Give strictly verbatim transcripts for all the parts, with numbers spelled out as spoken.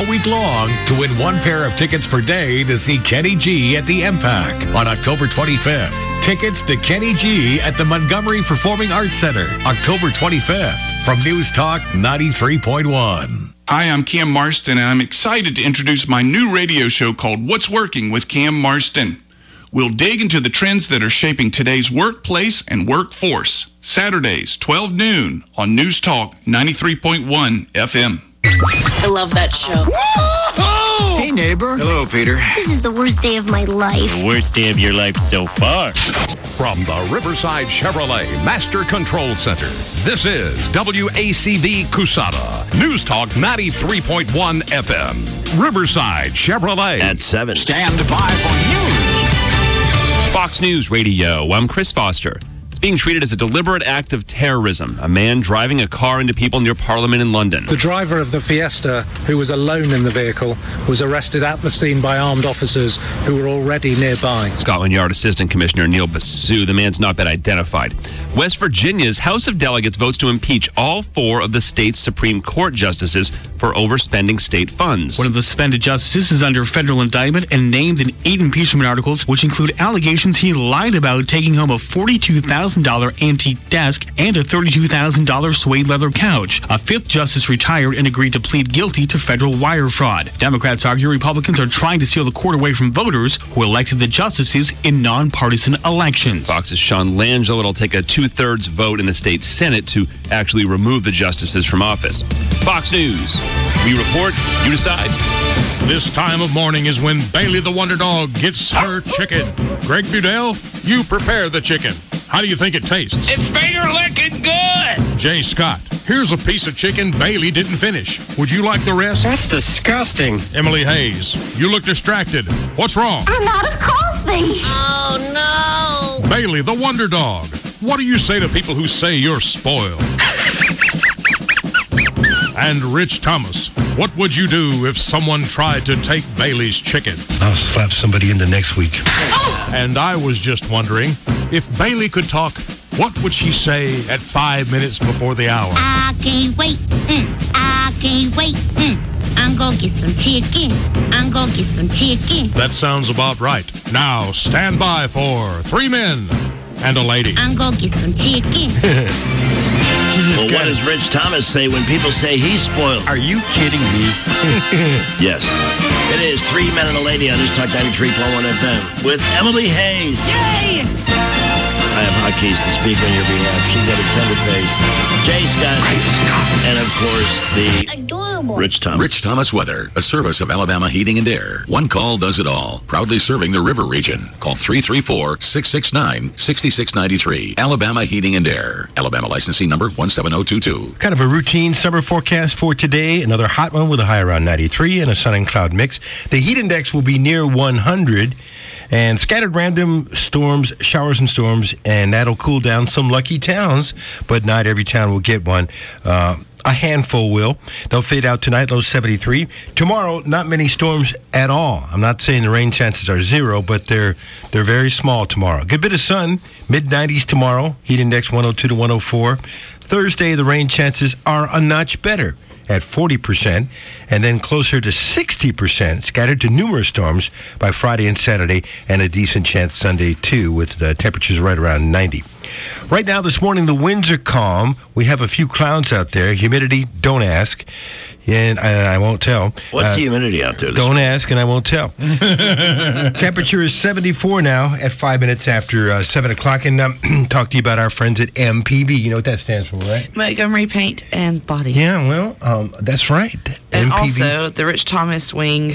week long to win one pair of tickets per day to see Kenny G at the M PAC on October twenty-fifth. Tickets to Kenny G at the Montgomery Performing Arts Center, October twenty-fifth, from News Talk ninety-three point one. Hi, I'm Cam Marston, and I'm excited to introduce my new radio show called What's Working with Cam Marston. We'll dig into the trends that are shaping today's workplace and workforce. Saturdays, twelve noon on News Talk ninety-three point one F M. I love that show. Woo-hoo! Hey, neighbor. Hello, Peter. This is the worst day of my life. The worst day of your life so far. From the Riverside Chevrolet Master Control Center, this is W A C V Cusada, News Talk ninety-three point one F M. Riverside Chevrolet. At seven. Stand by for news. Fox News Radio. I'm Chris Foster. It's being treated as a deliberate act of terrorism. A man driving a car into people near Parliament in London. The driver of the Fiesta, who was alone in the vehicle, was arrested at the scene by armed officers who were already nearby. Scotland Yard Assistant Commissioner Neil Basu. The man's not been identified. West Virginia's House of Delegates votes to impeach all four of the state's Supreme Court justices for overspending state funds. One of the suspended justices is under federal indictment and named in eight impeachment articles, which include allegations he lied about taking home a forty-two thousand dollars antique desk and a thirty-two thousand dollars suede leather couch. A fifth justice retired and agreed to plead guilty to federal wire fraud. Democrats argue Republicans are trying to steal the court away from voters who elected the justices in nonpartisan elections. Fox's Sean Langell. It'll take a two-thirds vote in the state Senate to actually remove the justices from office. Fox News. We report, you decide. This time of morning is when Bailey the Wonder Dog gets her chicken. Greg Budell, you prepare the chicken. How do you think it tastes? It's finger-licking good. Jay Scott, here's a piece of chicken Bailey didn't finish. Would you like the rest? That's disgusting. Emily Hayes, you look distracted. What's wrong? I'm out of coffee. Oh, no. Bailey the Wonder Dog, what do you say to people who say you're spoiled? And Rich Thomas, what would you do if someone tried to take Bailey's chicken? I'll slap somebody into next week. Oh! And I was just wondering, if Bailey could talk, what would she say at five minutes before the hour? I can't wait. Mm, I can't wait. Mm, I'm gonna get some chicken. I'm gonna get some chicken. That sounds about right. Now, stand by for Three Men and a Lady. I'm gonna get some chicken. Well, what does Rich Thomas say when people say he's spoiled? Are you kidding me? Yes. It is Three Men and a Lady on News Talk ninety-three point one F M with Emily Hayes. Yay! I have hotkeys to speak on your behalf. She's got a tender face. Jay Scott. And, of course, the Adorable. Rich Thomas. Rich Thomas Weather, a service of Alabama Heating and Air. One call does it all. Proudly serving the river region. Call three three four, six six nine, six six nine three. Alabama Heating and Air. Alabama licensing number one seven zero two two. Kind of a routine summer forecast for today. Another hot one with a high around ninety-three and a sun and cloud mix. The heat index will be near one hundred. And scattered random storms, showers and storms, and that'll cool down some lucky towns, but not every town will get one. Uh, a handful will. They'll fade out tonight, low seventy-three. Tomorrow, not many storms at all. I'm not saying the rain chances are zero, but they're they're very small tomorrow. Good bit of sun, mid nineties tomorrow, heat index one oh two to one oh four. Thursday, the rain chances are a notch better at forty percent, and then closer to sixty percent, scattered to numerous storms by Friday and Saturday, and a decent chance Sunday, too, with the temperatures right around ninety. Right now, this morning, the winds are calm. We have a few clouds out there. Humidity, don't ask. And I, I won't tell. What's uh, the humidity out there? Don't ask, and I won't tell. Temperature is seventy-four now at five minutes after uh, seven o'clock. And um, talk to you about our friends at M P B. You know what that stands for, right? Montgomery Paint and Body. Yeah, well, um, that's right. And M P B. also the Rich Thomas wing,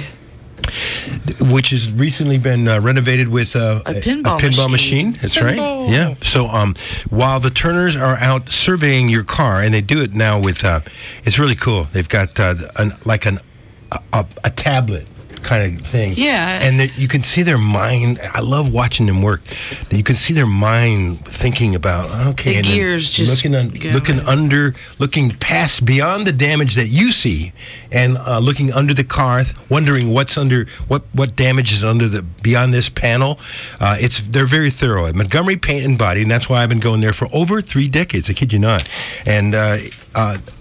which has recently been uh, renovated with uh, a pinball, a pinball machine. machine. That's pinball. right. Yeah. So um, while the Turners are out surveying your car, and they do it now with, uh, it's really cool. They've got uh, an, like an a, a tablet kind of thing. Yeah. And the, you can see their mind. I love watching them work. You can see their mind thinking about, okay, the and gears just looking, un, looking under, looking past, beyond the damage that you see, and uh, looking under the car, wondering what's under, what, what damage is under the, beyond this panel. Uh, it's, they're very thorough. Montgomery Paint and Body, and that's why I've been going there for over three decades. I kid you not. And, uh, uh,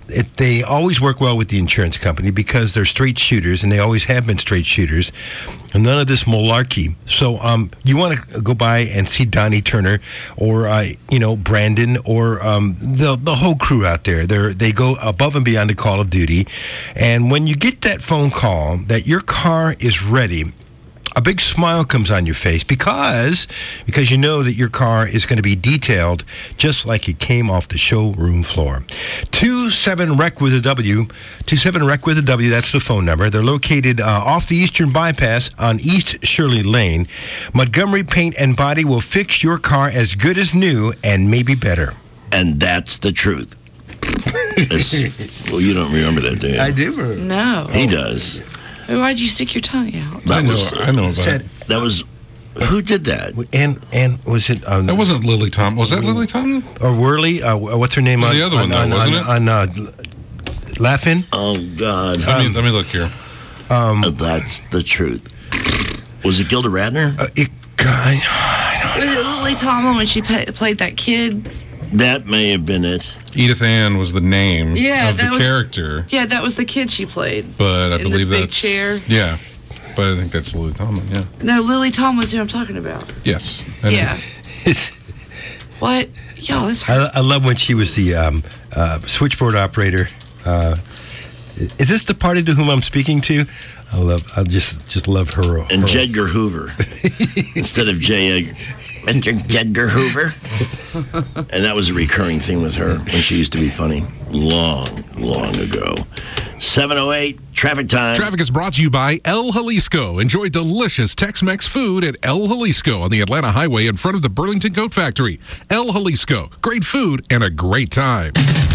it, they always work well with the insurance company because they're straight shooters, and they always have been straight shooters, and none of this malarkey. So um, you want to go by and see Donnie Turner or, uh, you know, Brandon or um, the the whole crew out there. They they go above and beyond the call of duty. And when you get that phone call that your car is ready, a big smile comes on your face because because you know that your car is going to be detailed just like it came off the showroom floor. two seven R E C with a W. two seven R E C with a W, that's the phone number. They're located uh, off the Eastern Bypass on East Shirley Lane. Montgomery Paint and Body will fix your car as good as new and maybe better. And that's the truth. Well, you don't remember that, do you? I do. No. He does. Why'd you stick your tongue out? That I know, was, I know about Said, it. That was, who did that? And and was it? Um, That wasn't Lily Tom. Was that Lily Tom? Or Worley? Uh, what's her name? It was on, the other on, one, though, on, wasn't on, it? On uh, Laughing? Oh, God. Let me, let me look here. Um, That's the truth. Was it Gilda Radner? Uh, it, I Was it Lily Tomlin when she pa- played that kid? That may have been it. Edith Ann was the name Yeah, of that the was- character, Yeah, that was the kid she played. but I in believe the big that's chair. Yeah, but I think that's Lily Tomlin. Yeah. No, Lily Tomlin's who I'm talking about. Yes. I know. Yeah. What? Yo, this I, I love when she was the um, uh, switchboard operator. Uh, is this the party to whom I'm speaking to? I love. I just just love her. And her. Jedgar Hoover. Instead of J. Edgar. Mister Jedgar Hoover. And that was a recurring thing with her when she used to be funny. Long, long ago. seven oh eight, traffic time. Traffic is brought to you by El Jalisco. Enjoy delicious Tex-Mex food at El Jalisco on the Atlanta Highway in front of the Burlington Coat Factory. El Jalisco. Great food and a great time.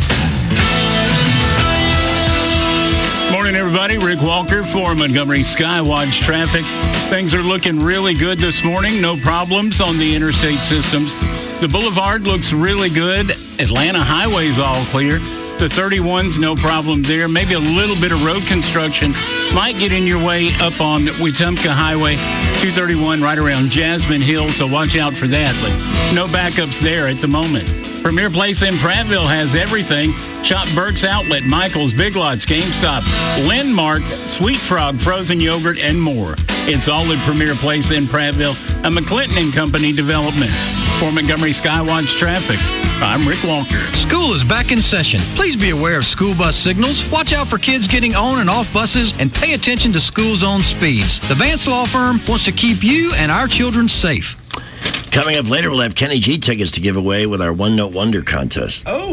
Morning, everybody. Rick Walker for Montgomery Skywatch Traffic. Things are looking really good this morning. No problems on the interstate systems. The boulevard looks really good. Atlanta Highway's all clear. The thirty-one's no problem there. Maybe a little bit of road construction might get in your way up on Wetumpka Highway two thirty-one right around Jasmine Hill, so watch out for that. But no backups there at the moment. Premier Place in Prattville has everything. Shop Burke's Outlet, Michael's, Big Lots, GameStop, Landmark, Sweet Frog, frozen yogurt, and more. It's all at Premier Place in Prattville, a McClinton and Company development. For Montgomery Skywatch Traffic, I'm Rick Walker. School is back in session. Please be aware of school bus signals. Watch out for kids getting on and off buses and pay attention to school zone speeds. The Vance Law Firm wants to keep you and our children safe. Coming up later, we'll have Kenny G tickets to give away with our One Note Wonder contest. Oh.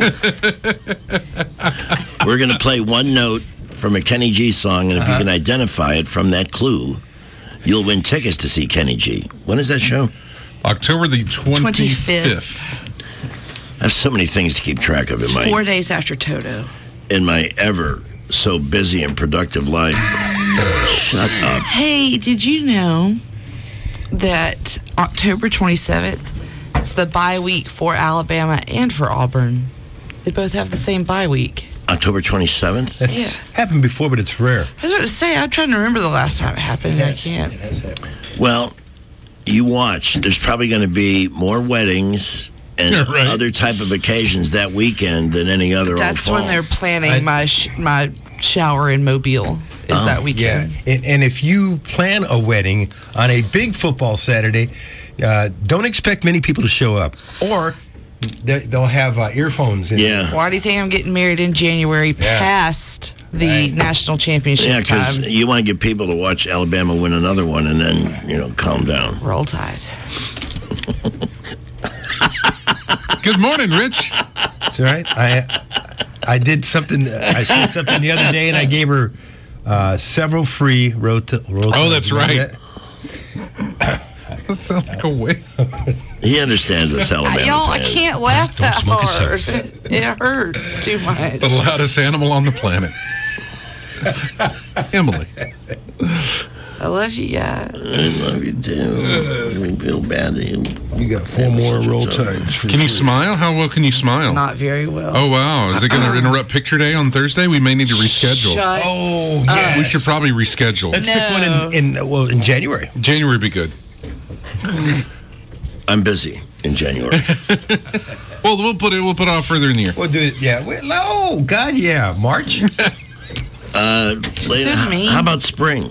We're going to play one note from a Kenny G song, and if uh-huh. you can identify it from that clue, you'll win tickets to see Kenny G. When is that show? October the twenty-fifth. I have so many things to keep track of in it's my four days after Toto. in my ever so busy and productive life. Shut up. Hey, did you know that October twenty-seventh, it's the bye week for Alabama and for Auburn? They both have the same bye week. October twenty-seventh? That's Yeah. happened before, but it's rare. I was about to say, I'm trying to remember the last time it happened, and I can't. Well, you watch. There's probably going to be more weddings and Right. other type of occasions that weekend than any other all That's fall. when they're planning I- my sh- my shower in Mobile. Is Oh, that Yeah, weekend? and, and if you plan a wedding on a big football Saturday, uh, don't expect many people to show up, or they, they'll have uh, earphones. In Yeah. Why do you think I'm getting married in January Yeah. past the Right. national championship Yeah, because time? you want to get people to watch Alabama win another one and then, you know, calm down. Roll Tide. Good morning, Rich. That's all right. I I did something. I said something the other day, and I gave her uh, several free road to road. Oh, that's right. That? That sounds like a way. He understands us Alabama Y'all, I fans. can't laugh Don't that smoke a hard. cigarette. It hurts too much. The loudest animal on the planet. Emily. I love you guys. I love you too. We feel bad that you. You got four more roll tides. For Can you free. smile? How well can you smile? Not very well. Oh, wow. Is it going to interrupt picture day on Thursday? We may need to reschedule. Shut Oh, up. yeah. We should probably reschedule. Let's No. pick one in, in well in January. January would be good. I'm busy in January. Well, we'll put it. We'll put it off further in the year. We'll do it. Yeah. We, oh God, yeah. March. uh, Lena, So mean. how about spring?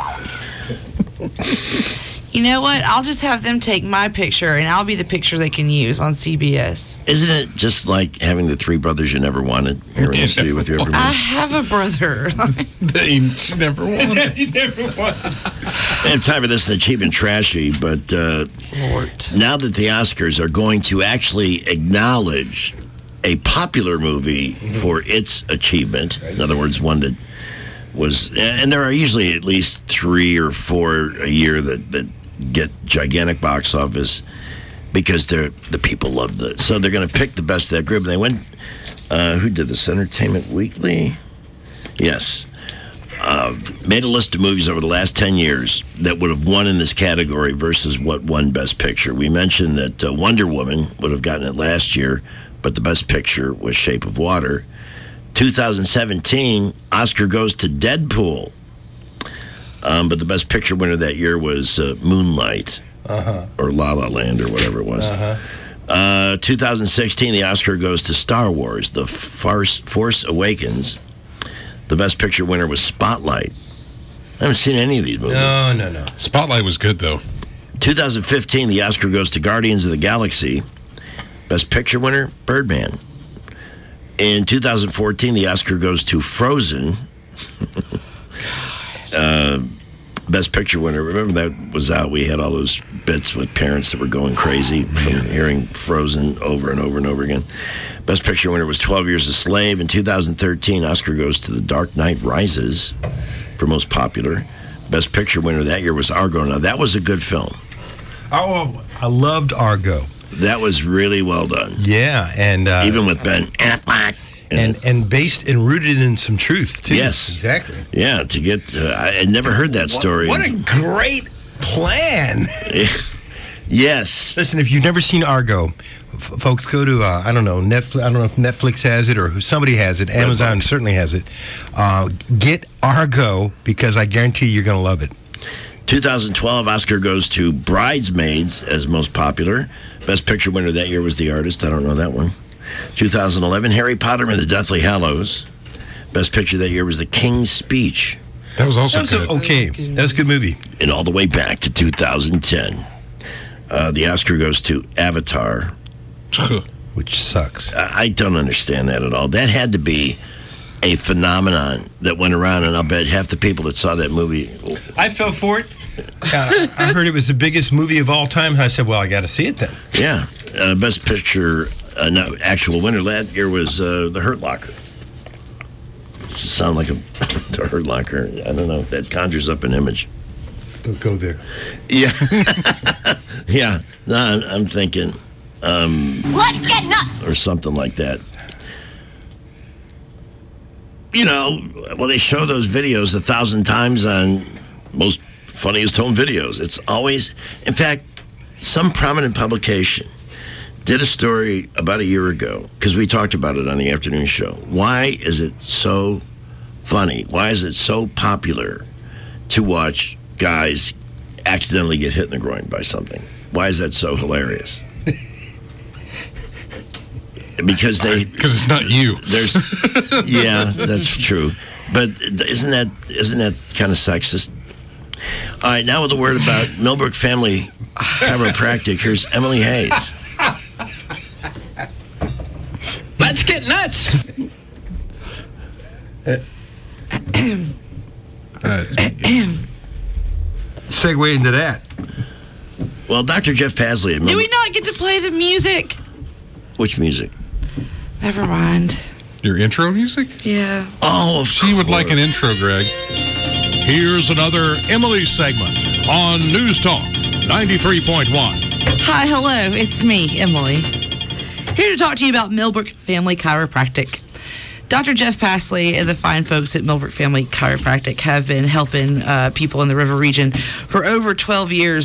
You know what? I'll just have them take my picture, and I'll be the picture they can use on C B S. Isn't it just like having the three brothers you never wanted here in the studio with you every I week? have a brother. They never wanted. He's never won. I have time for this in the cheap and trashy, but uh, Lord. now that the Oscars are going to actually acknowledge a popular movie for its achievement, in other words, one that was, and there are usually at least three or four a year that, that get gigantic box office because they're the people love it. So they're going to pick the best of that group. And they went, uh, who did this? Entertainment Weekly? Yes. Uh, made a list of movies over the last ten years that would have won in this category versus what won Best Picture. We mentioned that uh, Wonder Woman would have gotten it last year, but the Best Picture was Shape of Water. twenty seventeen, Oscar goes to Deadpool. Um, but the Best Picture winner that year was uh, Moonlight, uh-huh. or La La Land, or whatever it was. Uh-huh. Uh, twenty sixteen, the Oscar goes to Star Wars, The Farce, Force Awakens. The Best Picture winner was Spotlight. I haven't seen any of these movies. No, no, no. Spotlight was good, though. twenty fifteen, the Oscar goes to Guardians of the Galaxy. Best Picture winner, Birdman. In two thousand fourteen, the Oscar goes to Frozen. uh, Best Picture winner. Remember that was out. We had all those bits with parents that were going crazy from hearing Frozen over and over and over again. Best Picture winner was twelve Years a Slave. In two thousand thirteen, Oscar goes to The Dark Knight Rises for most popular. Best Picture winner that year was Argo. Now, that was a good film. Oh, I loved Argo. That was really well done. Yeah, and uh, even with Ben Affleck. And and based and rooted in some truth too. Yes, exactly. Yeah, to get uh, I had never heard that story. What, what a great plan! Yes. Listen, if you've never seen Argo, f- folks, go to uh, I don't know Netflix. I don't know if Netflix has it or somebody has it. Amazon Redbox certainly has it. Uh, get Argo because I guarantee you're going to love it. twenty twelve, Oscar goes to Bridesmaids as most popular. Best Picture winner that year was The Artist. I don't know that one. twenty eleven, Harry Potter and the Deathly Hallows. Best Picture that year was The King's Speech. That was also that was good. A, okay, that was a good movie. And all the way back to two thousand ten, uh, the Oscar goes to Avatar. Which sucks. I, I don't understand that at all. That had to be a phenomenon that went around, and I'll bet half the people that saw that movie... I fell for it. Uh, I heard it was the biggest movie of all time. I said, well, I got to see it then. Yeah. Uh, Best Picture, uh, no, actual winner that year was uh, The Hurt Locker. Sound like a The Hurt Locker. I don't know. That conjures up an image. Don't go there. Yeah. Yeah. No, I'm, I'm thinking... Um, Let's get nuts! Or something like that. You know, well, they show those videos a thousand times on most funniest home videos. It's always, in fact, some prominent publication did a story about a year ago, because we talked about it on the afternoon show. Why is it so funny? Why is it so popular to watch guys accidentally get hit in the groin by something? Why is that so hilarious? Because they, because it's not you. There's, yeah, that's true. But isn't that isn't that kind of sexist? All right, now with a word about Millbrook Family Chiropractic, here's Emily Hayes. Let's get nuts. Segue into that. Well, Doctor Jeff Pasley at Do Millbrook. we not get to play the music? Which music? Never mind. Your intro music? Yeah. Oh, she would like an intro, Greg. Here's another Emily segment on News Talk ninety-three point one. Hi, hello. It's me, Emily. Here to talk to you about Millbrook Family Chiropractic. Doctor Jeff Pasley and the fine folks at Millbrook Family Chiropractic have been helping uh, people in the River region for over twelve years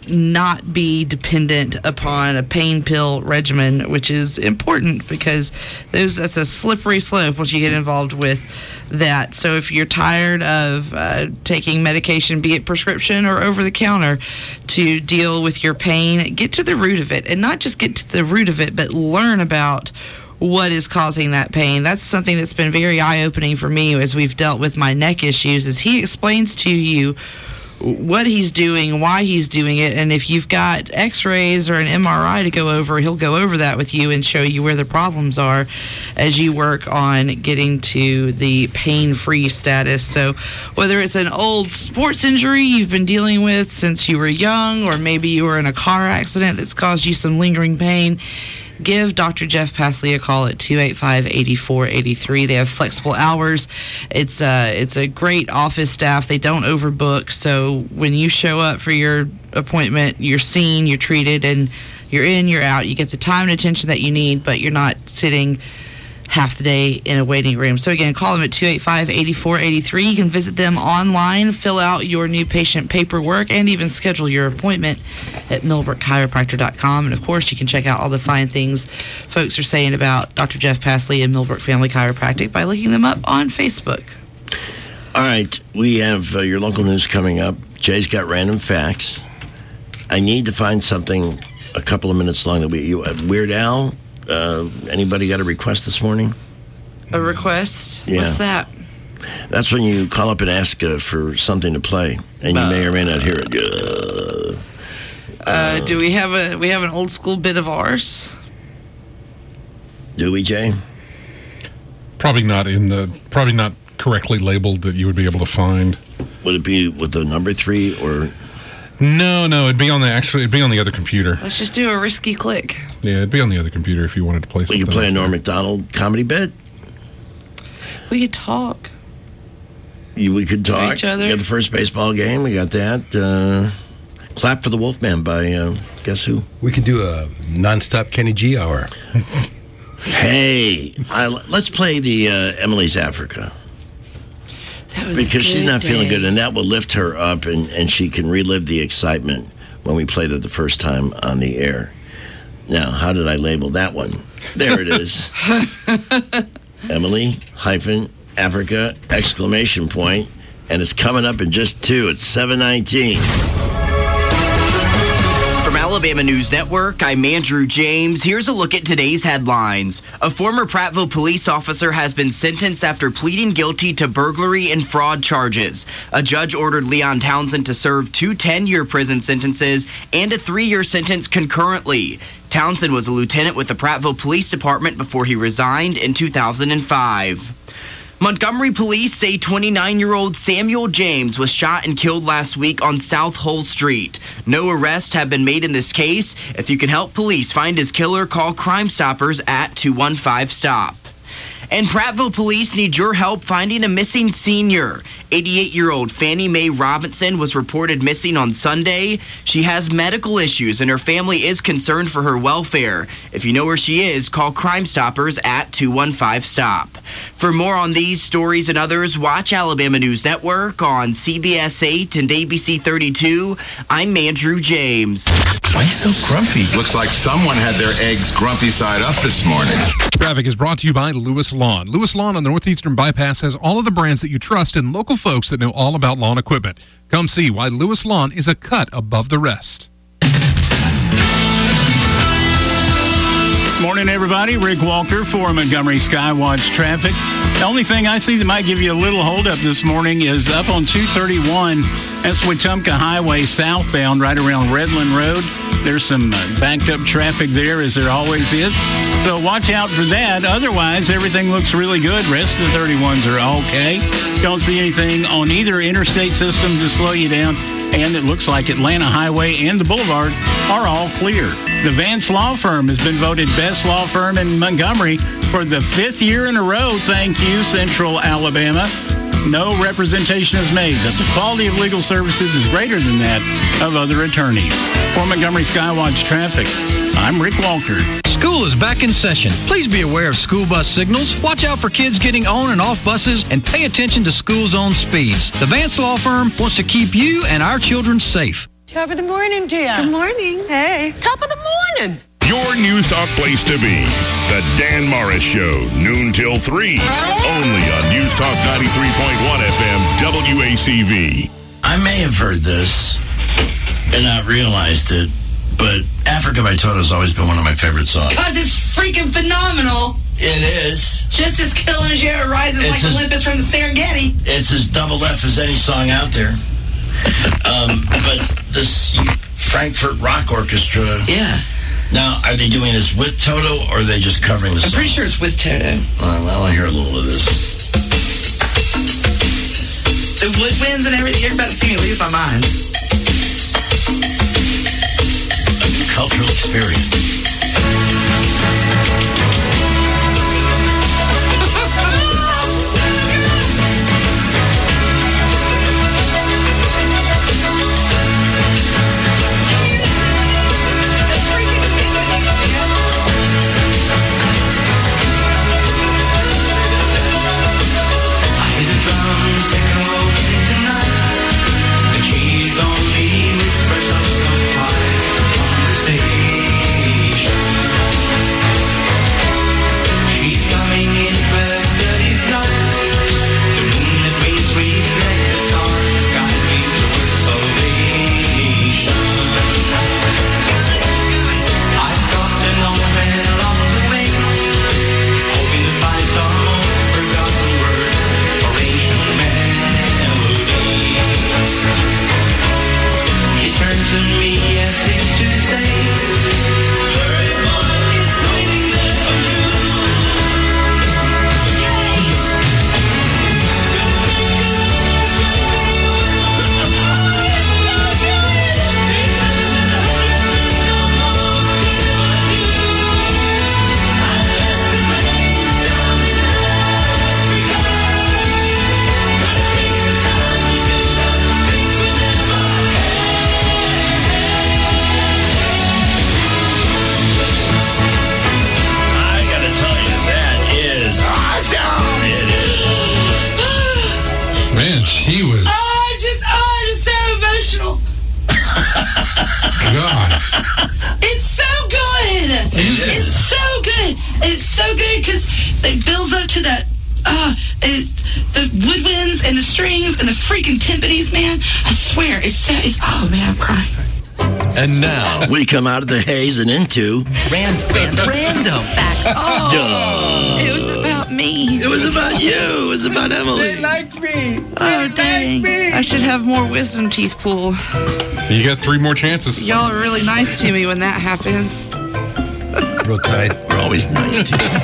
not be dependent upon a pain pill regimen, which is important because those that's a slippery slope once you get involved with that. So if you're tired of uh, taking medication, be it prescription or over the counter, to deal with your pain, get to the root of it, and not just get to the root of it, but learn about what is causing that pain. That's something that's been very eye-opening for me as we've dealt with my neck issues, is he explains to you what he's doing, why he's doing it, and if you've got x-rays or an M R I to go over, he'll go over that with you and show you where the problems are as you work on getting to the pain-free status. So whether it's an old sports injury you've been dealing with since you were young, or maybe you were in a car accident that's caused you some lingering pain, give Doctor Jeff Pasley a call at two eight five, eight four eight three. They have flexible hours. It's a, it's a great office staff. They don't overbook. So when you show up for your appointment, you're seen, you're treated, and you're in, you're out. You get the time and attention that you need, but you're not sitting half the day in a waiting room. So again, call them at two eight five, eight four eight three. You can visit them online, fill out your new patient paperwork, and even schedule your appointment at millbrook chiropractor dot com. And of course, you can check out all the fine things folks are saying about Doctor Jeff Pasley and Millbrook Family Chiropractic by looking them up on Facebook. All right, we have uh, your local news coming up. Jay's got random facts. I need to find something a couple of minutes long. That we, you, uh, Weird Al, uh, anybody got a request this morning? A request? Yeah. What's that? That's when you call up and ask uh, for something to play, and you uh, may or may not hear it. Uh, uh, do we have a we have an old school bit of ours? Do we, Jay? Probably not in the probably not correctly labeled that you would be able to find. Would it be with the number three or? No, no, it'd be on the actually it'd be on the other computer. Let's just do a risky click. Yeah, it'd be on the other computer if you wanted to play something. We could play a Norm Macdonald comedy bit. We could talk. You, we could talk. To each other. We got the first baseball game. We got that. Uh, Clap for the Wolfman by uh, guess who? We could do a nonstop Kenny G hour. Hey, I, let's play the uh, Emily's Africa. That was because she's not day. feeling good, and that will lift her up, and, and she can relive the excitement when we played it the first time on the air. Now, how did I label that one? There it is. Emily hyphen Africa exclamation point, and it's coming up in just two. It's seven nineteen. From Alabama News Network, I'm Andrew James. Here's a look at today's headlines. A former Prattville police officer has been sentenced after pleading guilty to burglary and fraud charges. A judge ordered Leon Townsend to serve two ten-year prison sentences and a three-year sentence concurrently. Townsend was a lieutenant with the Prattville Police Department before he resigned in two thousand five. Montgomery police say twenty-nine-year-old Samuel James was shot and killed last week on South Hull Street. No arrests have been made in this case. If you can help police find his killer, call Crime Stoppers at two one five stop. And Prattville police need your help finding a missing senior. eighty-eight-year-old Fannie Mae Robinson was reported missing on Sunday. She has medical issues and her family is concerned for her welfare. If you know where she is, call Crime Stoppers at two one five stop. For more on these stories and others, watch Alabama News Network on C B S eight and A B C thirty-two. I'm Andrew James. Why so grumpy? Looks like someone had their eggs grumpy side up this morning. Traffic is brought to you by Lewis Lawn. Lewis Lawn on the Northeastern Bypass has all of the brands that you trust and local folks that know all about lawn equipment. Come see why Lewis Lawn is a cut above the rest. Morning, everybody. Rick Walker for Montgomery Skywatch Traffic. The only thing I see that might give you a little holdup this morning is up on two thirty-one. That's Wetumpka Highway southbound right around Redland Road. There's some uh, backed up traffic there, as there always is. So watch out for that. Otherwise, everything looks really good. Rest of the thirty-ones are okay. Don't see anything on either interstate system to slow you down. And it looks like Atlanta Highway and the Boulevard are all clear. The Vance Law Firm has been voted best law firm in Montgomery for the fifth year in a row. Thank you, Central Alabama. No representation is made that the quality of legal services is greater than that of other attorneys. For Montgomery Skywatch Traffic, I'm Rick Walker. School is back in session. Please be aware of school bus signals. Watch out for kids getting on and off buses and pay attention to school zone speeds. The Vance Law Firm wants to keep you and our children safe. Top of the morning to you. Good morning. Hey. Top of the morning. Your News Talk place to be. The Dan Morris Show, noon till three. Only on News Talk ninety-three point one F M, W A C V. I may have heard this and not realized it, but Africa by Toto has always been one of my favorite songs. Because it's freaking phenomenal. It is. Just as killing as Kilimanjaro rises It's like as- Olympus from the Serengeti. It's as double F as any song out there. um, but this Frankfurt Rock Orchestra. Yeah. Now, are they doing this with Toto, or are they just covering the song? I'm pretty sure it's with Toto. Uh, well, I'll hear a little of this. The woodwinds and everything. You're about to see me lose my mind. A cultural experience. Man, she was. Oh, I'm just, oh, I'm just so emotional. God. It's so good. It's so good. It's so good because it builds up to that. Uh, it's the woodwinds and the strings and the freaking timpanis, man. I swear, it's so. It's, oh man, I'm crying. And now we come out of the haze and into Random. Random facts. Oh, it was about me. It was about you. It was about Emily. They liked me. Oh dang! I should have more wisdom teeth pull. You got three more chances. Y'all are really nice to me when that happens. Real tight. We're always nice to you.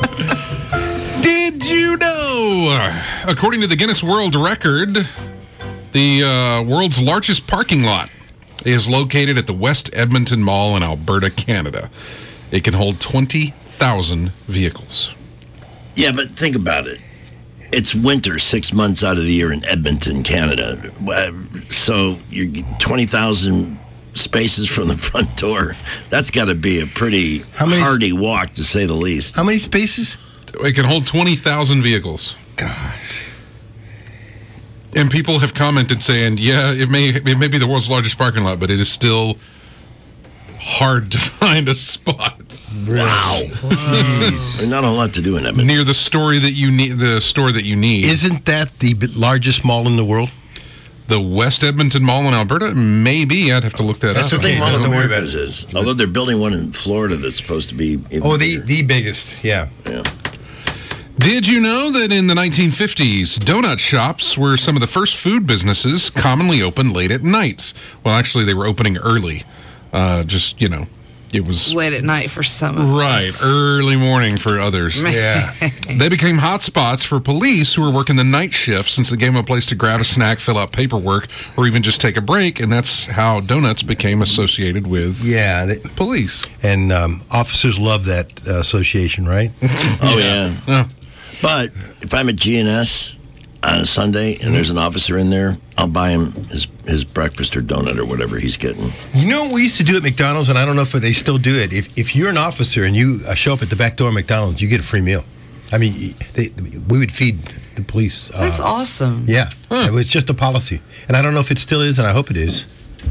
Did you know? According to the Guinness World Record, the uh, world's largest parking lot is located at the West Edmonton Mall in Alberta, Canada. It can hold twenty thousand vehicles. Yeah, but think about it. It's winter six months out of the year in Edmonton, Canada. Uh, So you're twenty thousand spaces from the front door. That's got to be a pretty many- hardy walk, to say the least. How many spaces? It can hold twenty thousand vehicles. Gosh. And people have commented saying, yeah, it may it may be the world's largest parking lot, but it is still hard to find a spot. Wow. There's not a lot to do in Edmonton. Near the store that you need, the store that you need. Isn't that the b- largest mall in the world? The West Edmonton Mall in Alberta? Maybe. I'd have to look that That's up. the thing Okay, Mall of don't worry about Americas is. Although they're building one in Florida that's supposed to be even Oh, the, bigger. the biggest, yeah. Yeah. Did you know that in the nineteen fifties, donut shops were some of the first food businesses commonly opened late at nights? Well, actually, they were opening early. Uh, just, you know, it was... Late at night for some of Right, us. early morning for others. Yeah. They became hotspots for police who were working the night shift, since they gave them a place to grab a snack, fill out paperwork, or even just take a break, and that's how donuts became associated with Yeah. They, police. and um, officers love that uh, association, right? Oh, yeah. Yeah. But if I'm at G N S on a Sunday and there's an officer in there, I'll buy him his, his breakfast or donut or whatever he's getting. You know what we used to do at McDonald's, and I don't know if they still do it. If if you're an officer and you uh, show up at the back door of McDonald's, you get a free meal. I mean, they, we would feed the police. Uh, That's awesome. Yeah, it was just a policy, and I don't know if it still is, and I hope it is.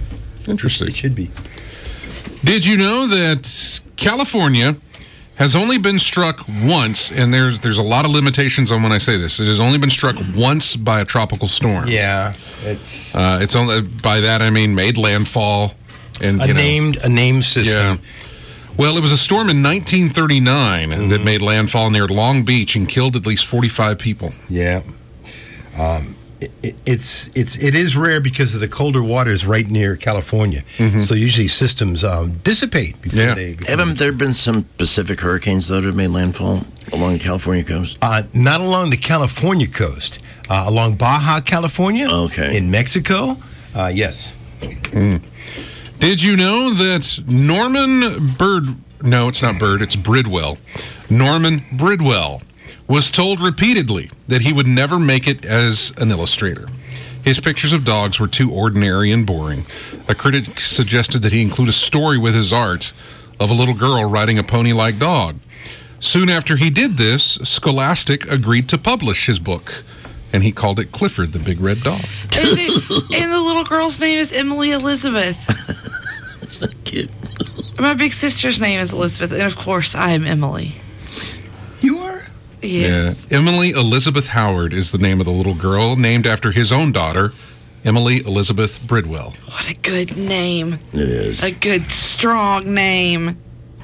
Interesting. It should be. Did you know that California has only been struck once, and there's there's a lot of limitations on when I say this. It has only been struck once by a tropical storm. Yeah, it's uh, it's only by that I mean made landfall and a you know, named a named system. Yeah. Well, it was a storm in nineteen thirty-nine mm-hmm. that made landfall near Long Beach and killed at least forty-five people. Yeah. Um, it, it, it's it's it is rare because of the colder waters right near California. Mm-hmm. So usually systems um, dissipate before yeah. they. Before Haven't there been some Pacific hurricanes though that have made landfall along the California coast? Uh, not along the California coast, uh, along Baja California. Okay. In Mexico, uh, yes. Mm. Did you know that Norman Bird? No, it's not Bird. It's Bridwell. Norman Bridwell was told repeatedly that he would never make it as an illustrator. His pictures of dogs were too ordinary and boring. A critic suggested that he include a story with his art of a little girl riding a pony-like dog. Soon after he did this, Scholastic agreed to publish his book, and he called it Clifford the Big Red Dog. And the, and the little girl's name is Emily Elizabeth. That's not cute. My big sister's name is Elizabeth, and of course, I am Emily. You are? Yes. Yeah. Emily Elizabeth Howard is the name of the little girl, named after his own daughter, Emily Elizabeth Bridwell. What a good name. It is. A good, strong name.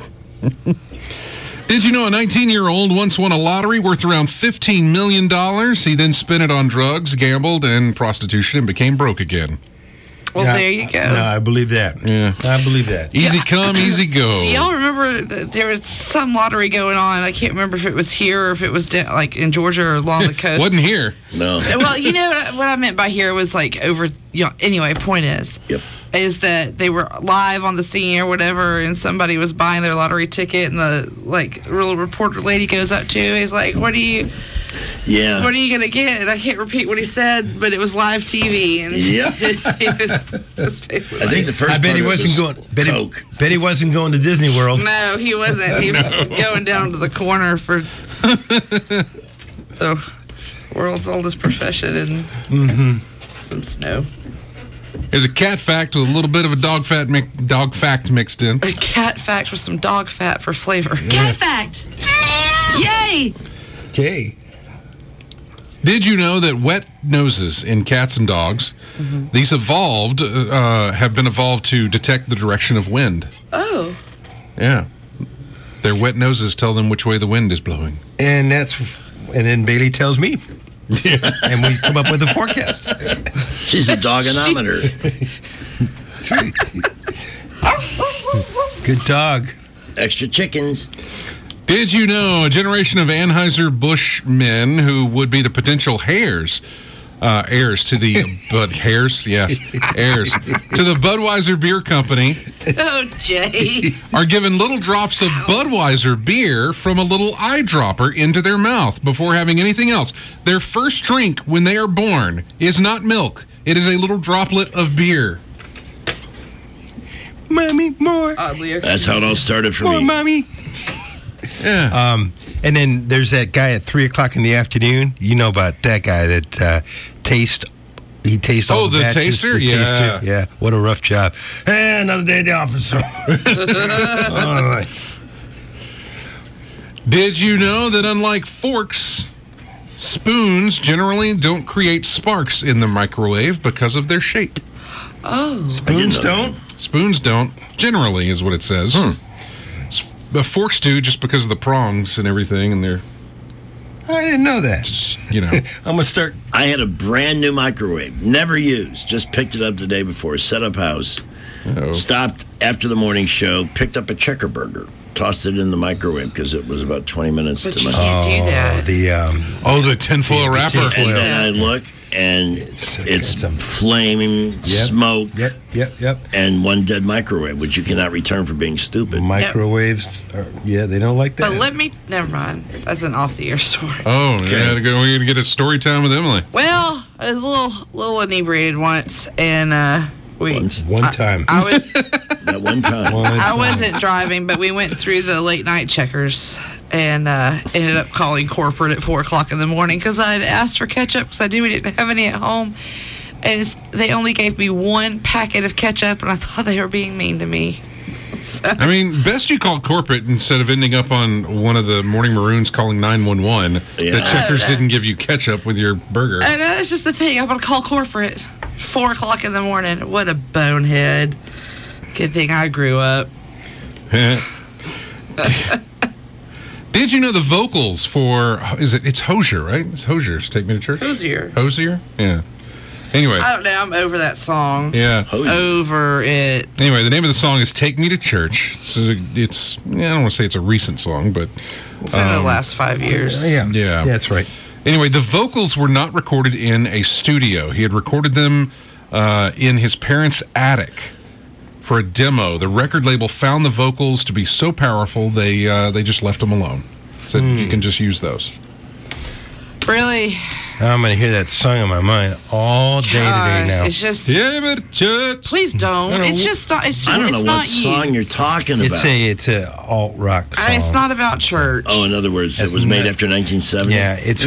Did you know a nineteen-year-old once won a lottery worth around fifteen million dollars? He then spent it on drugs, gambled, and prostitution, and became broke again. Well, Yeah, there you go. No, I believe that. Yeah. I believe that. Easy come, easy go. Do y'all remember that there was some lottery going on? I can't remember if it was here or if it was down, like in Georgia or along the coast. Wasn't here. No. Well, you know what I, what I meant by here was like over. You know, anyway, point is, Yep. is that they were live on the scene or whatever, and somebody was buying their lottery ticket, and the like little reporter lady goes up to him. He's like, "What are you? Yeah. What are you gonna get?" And I can't repeat what he said, but it was live T V, and Yep. he was, was I think the first I bet part he of it wasn't was going. Bet he, Coke. bet he wasn't going to Disney World. No, he wasn't. He was going down to the corner for the world's oldest profession and Mm-hmm. some snow. There's a cat fact with a little bit of a dog fat mi- dog fact mixed in. A cat fact with some dog fat for flavor. Cat fact! Yay! Okay. Did you know that wet noses in cats and dogs, Mm-hmm. these evolved, uh, have been evolved to detect the direction of wind? Oh. Yeah. Their wet noses tell them which way the wind is blowing. And that's, and then Bailey tells me. Yeah. And we come up with a forecast. She's a doganometer. That's right. Good dog. Extra chickens. Did you know a generation of Anheuser-Busch men who would be the potential heirs, uh, heirs to the, but heirs, yes, heirs to the Budweiser Beer Company Oh, Jay. are given little drops of Budweiser beer from a little eyedropper into their mouth before having anything else. Their first drink when they are born is not milk. It is a little droplet of beer. Mommy, more. Oddly That's how it all started for More, me. mommy. Yeah. Um, and then there's that guy at three o'clock in the afternoon. You know about that guy that uh, taste. He tastes all Oh, the batches, taster? the Yeah. taster. Yeah. What a rough job. Hey, another day at the office. All right. Did you know that unlike forks, spoons generally don't create sparks in the microwave because of their shape? Oh. Spoons don't? Spoons don't, generally, is what it says. Hmm. The forks do just because of the prongs and everything, and they're, I didn't know that. you know. I'm going to start. I had a brand new microwave, never used. Just picked it up the day before, set up house. Uh-oh. Stopped after the morning show, picked up a checker burger, tossed it in the microwave because it was about twenty minutes But to you my. can't do that. The, um, Oh, the tinfoil wrapper. And then I look, and It's- it's, it's a- flaming Yep. smoke, Yep, yep, yep. and one dead microwave, which you cannot return for being stupid. Microwaves, are, yeah, they don't like that. But let me, never mind. That's an off the air story. Oh, yeah, to go, we're going to get a story time with Emily. Well, I was a little, little inebriated once, and uh, we. Once. One time. I was. That one time. One I time. wasn't driving, but we went through the late night checkers and uh, ended up calling corporate at four o'clock in the morning because I had asked for ketchup because I knew we didn't have any at home. And it's, they only gave me one packet of ketchup, and I thought they were being mean to me. So. I mean, best you called corporate instead of ending up on one of the Morning Maroons calling nine one one. Yeah. The Checkers didn't give you ketchup with your burger. I know, that's just the thing. I'm going to call corporate. Four o'clock in the morning. What a bonehead. Good thing I grew up. Did you know the vocals for, is it, it's Hosier, right? It's Hosier's Take Me to Church? Hosier. Hosier? Yeah. Anyway. I don't know. I'm over that song. Yeah. Over it. Anyway, the name of the song is Take Me to Church. It's, it's yeah, I don't want to say it's a recent song, but... It's in um, the last five years. Yeah. Yeah. Yeah, that's right. Anyway, the vocals were not recorded in a studio. He had recorded them uh, in his parents' attic for a demo. The record label found the vocals to be so powerful, they uh, they just left them alone. Said, mm. you can just use those. Really? I'm going to hear that song in my mind all day God, today now. It's just... Yeah, but church. Please don't. It's just not... It's just, I don't it's know not what you. song you're talking about. It's a it's a alt rock song. I, it's not about church. Oh, in other words, That's it was made not, after nineteen seventy? Yeah, it's...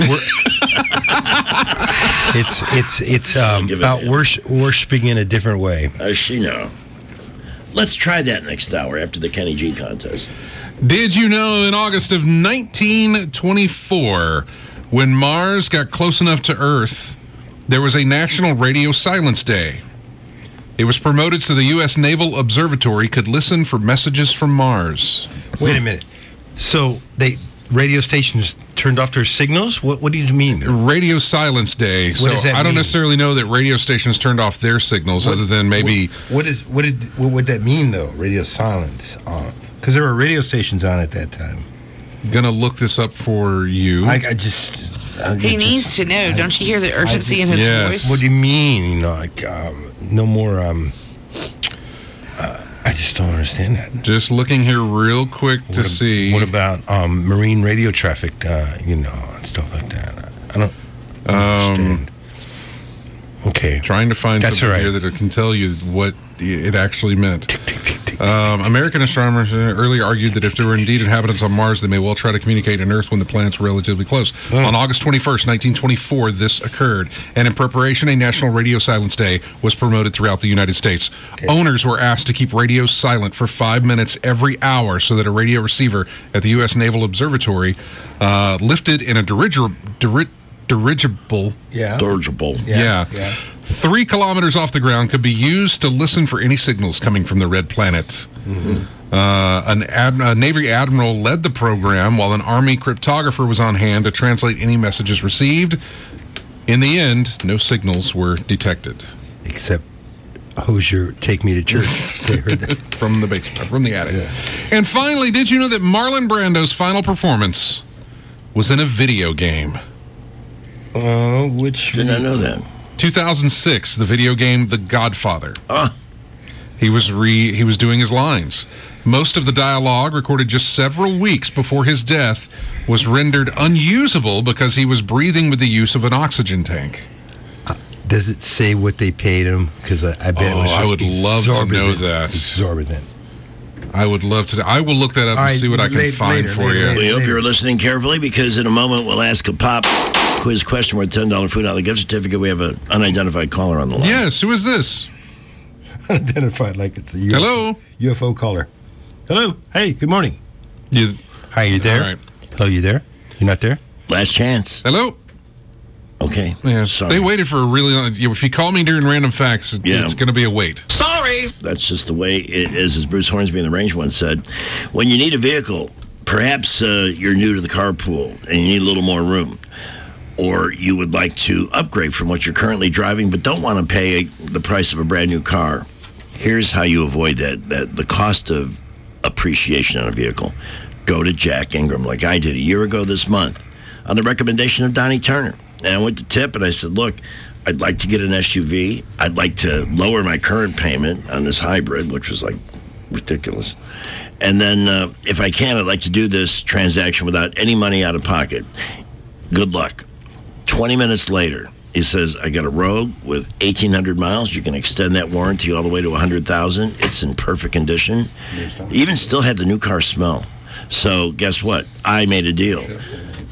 it's it's it's um, about worship, worshiping in a different way. Does she know? Let's try that next hour after the Kenny G contest. Did you know in August of nineteen twenty-four, when Mars got close enough to Earth, there was a National Radio Silence Day. It was promoted so the U S Naval Observatory could listen for messages from Mars. Wait a minute. So they radio stations turned off their signals? What What do you mean? Radio Silence Day. What so does that I don't mean? necessarily know that radio stations turned off their signals, What- other than maybe. What, what is what did what would that mean though? Radio silence on because there were radio stations on at that time. Gonna look this up for you. I, I just. I He just- needs to know. I- Don't you hear the I urgency just- in his Yes. voice? What do you mean? You know, like um, no more. Um, uh, I just don't understand that. Just looking here real quick to What, see. What about um, marine radio traffic? Uh, you know, and stuff like that. I don't Um, understand. Okay, Trying to find That's something all right. here that can tell you what it actually meant. Um, American astronomers earlier argued that if there were indeed inhabitants on Mars, they may well try to communicate on Earth when the planet's relatively close. Oh. On August twenty-first, nineteen twenty-four, this occurred. And in preparation, a National Radio Silence Day was promoted throughout the United States. Okay. Owners were asked to keep radios silent for five minutes every hour so that a radio receiver at the U S Naval Observatory uh, lifted in a dirigible... Diri- dirigible Yeah. Dirigible. yeah. Yeah. Three kilometers off the ground could be used to listen for any signals coming from the red planet. Mm-hmm. Uh, an ad- a Navy admiral led the program while an Army cryptographer was on hand to translate any messages received. In the end, no signals were detected. Except Hosier, take me to church. They heard that. From the basement, from the attic. And finally, did you know that Marlon Brando's final performance was in a video game? Uh, which Did not know that. two thousand six, the video game The Godfather. Ah. He was re he was doing his lines. Most of the dialogue, recorded just several weeks before his death, was rendered unusable because he was breathing with the use of an oxygen tank. Does it say what they paid him? Because I, I bet Oh, it was I would love to know exorbitant- that. Exorbitant. I would love to. I will look that up All and right, see what I can later, find later, for later, you. later. We hope you're listening carefully because in a moment we'll ask a pop quiz question worth ten dollars food out of the gift certificate. We have an unidentified caller on the line. Yes, who is this? Identified like it's a U F O, Hello? U F O caller. Hello. Hey, good morning. You, Hi, you there? All right. Hello, you there? You're not there? Last chance. Hello? Okay. Yeah, Sorry. they waited for a really long... If you call me during random facts, it- Yeah. it's going to be a wait. Sorry. That's just the way it is, as Bruce Hornsby in The Range once said. When you need a vehicle, perhaps uh, you're new to the carpool and you need a little more room. Or you would like to upgrade from what you're currently driving but don't want to pay the price of a brand new car. Here's how you avoid that, that the cost of appreciation on a vehicle. Go to Jack Ingram like I did a year ago this month on the recommendation of Donnie Turner. And I went to Tip and I said, look, I'd like to get an S U V. I'd like to lower my current payment on this hybrid, which was like ridiculous. And then uh, if I can, I'd like to do this transaction without any money out of pocket. Good luck. twenty minutes later, he says, I got a Rogue with eighteen hundred miles. You can extend that warranty all the way to one hundred thousand. It's in perfect condition. Even still had the new car smell. So guess what? I made a deal.